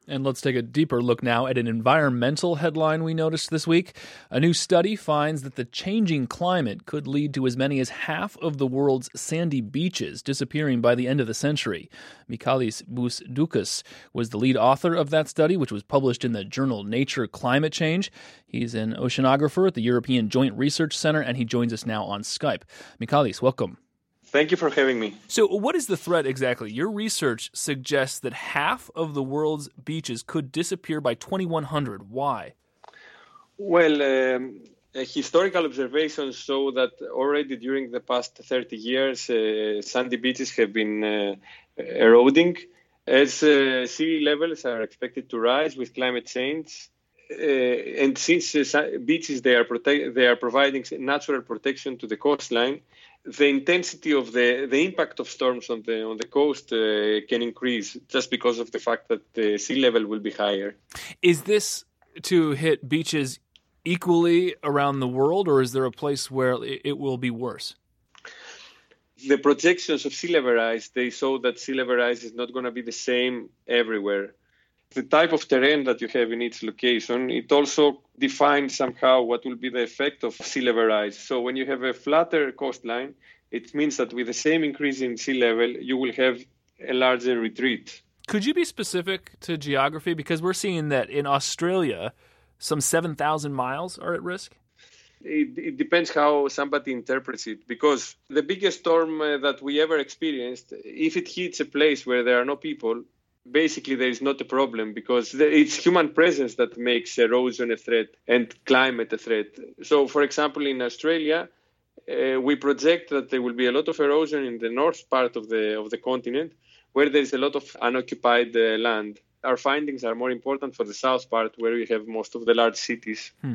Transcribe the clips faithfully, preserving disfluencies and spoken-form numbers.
And let's take a deeper look now at an environmental headline we noticed this week. A new study finds that the changing climate could lead to as many as half of the world's sandy beaches disappearing by the end of the century. Michalis Vousdoukas was the lead author of that study, which was published in the journal Nature Climate Change. He's an oceanographer at the European Joint Research Center, and he joins us now on Skype. Michalis, welcome. Thank you for having me. So what is the threat exactly? Your research suggests that half of the world's beaches could disappear by twenty-one hundred. Why? Well, um, historical observations show that already during the past thirty years, uh, sandy beaches have been uh, eroding as uh, sea levels are expected to rise with climate change. Uh, and since uh, beaches they are prote- they are providing natural protection to the coastline, the intensity of the, the impact of storms on the on the coast uh, can increase just because of the fact that the sea level will be higher. Is this to hit beaches equally around the world, or is there a place where it, it will be worse? The projections of sea level rise, they show that sea level rise is not going to be the same everywhere. The type of terrain that you have in each location, it also defines somehow what will be the effect of sea level rise. So when you have a flatter coastline, it means that with the same increase in sea level, you will have a larger retreat. Could you be specific to geography? Because we're seeing that in Australia, some seven thousand miles are at risk. It, it depends how somebody interprets it, because the biggest storm uh, that we ever experienced, if it hits a place where there are no people, basically there is not a problem, because it's human presence that makes erosion a threat and climate a threat. So, for example, in Australia, uh, we project that there will be a lot of erosion in the north part of the of the continent, where there is a lot of unoccupied uh, land. Our findings are more important for the south part, where we have most of the large cities. Hmm.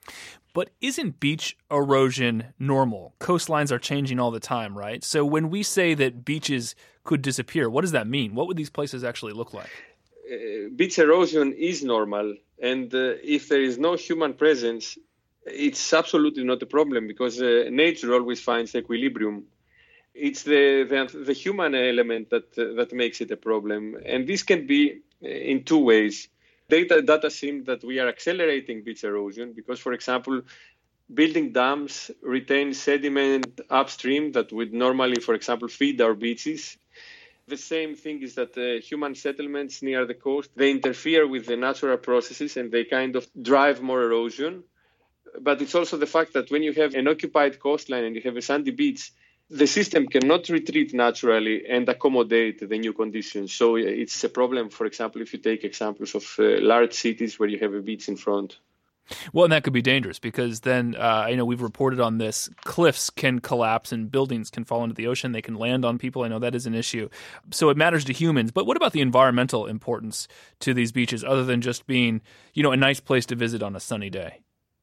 But isn't beach erosion normal? Coastlines are changing all the time, right? So when we say that beaches could disappear, what does that mean? What would these places actually look like? Uh, beach erosion is normal. And uh, if there is no human presence, it's absolutely not a problem, because uh, nature always finds equilibrium. It's the, the, the human element that, uh, that makes it a problem. And this can be in two ways. Data, data seem that we are accelerating beach erosion because, for example, building dams retain sediment upstream that would normally, for example, feed our beaches. The same thing is that uh, human settlements near the coast, they interfere with the natural processes and they kind of drive more erosion. But it's also the fact that when you have an occupied coastline and you have a sandy beach, the system cannot retreat naturally and accommodate the new conditions. So it's a problem, for example, if you take examples of uh, large cities where you have a beach in front. Well, and that could be dangerous because then, uh, you know, we've reported on this. Cliffs can collapse and buildings can fall into the ocean. They can land on people. I know that is an issue. So it matters to humans. But what about the environmental importance to these beaches other than just being, you know, a nice place to visit on a sunny day?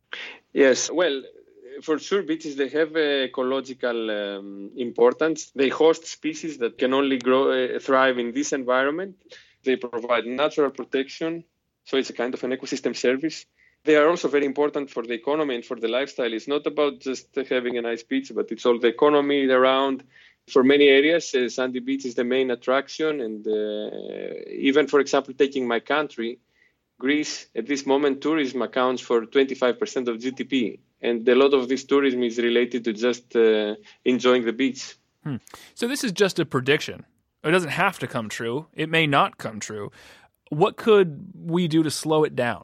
Yes, well, for sure, beaches, they have ecological um, importance. They host species that can only grow, uh, thrive in this environment. They provide natural protection, so it's a kind of an ecosystem service. They are also very important for the economy and for the lifestyle. It's not about just having a nice beach, but it's all the economy around. For many areas, uh, sandy beach is the main attraction. And uh, even, for example, taking my country, Greece, at this moment, tourism accounts for twenty-five percent of G D P. And a lot of this tourism is related to just uh, enjoying the beach. Hmm. So this is just a prediction. It doesn't have to come true. It may not come true. What could we do to slow it down?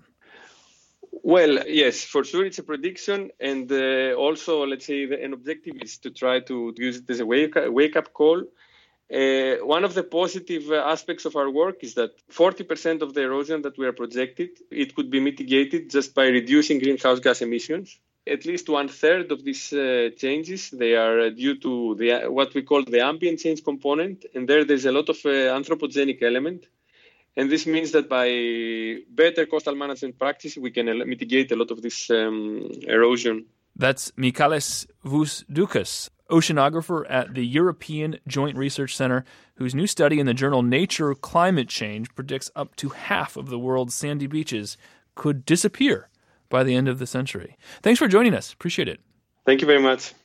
Well, yes, for sure it's a prediction. And uh, also, let's say, the, an objective is to try to use it as a wake, wake-up call. Uh, one of the positive aspects of our work is that forty percent of the erosion that we are projected, it could be mitigated just by reducing greenhouse gas emissions. At least one third of these uh, changes, they are due to the what we call the ambient change component. And there, there's a lot of uh, anthropogenic element. And this means that by better coastal management practice, we can mitigate a lot of this um, erosion. That's Michalis Vousdoukas, oceanographer at the European Joint Research Center, whose new study in the journal Nature Climate Change predicts up to half of the world's sandy beaches could disappear by the end of the century. Thanks for joining us. Appreciate it. Thank you very much.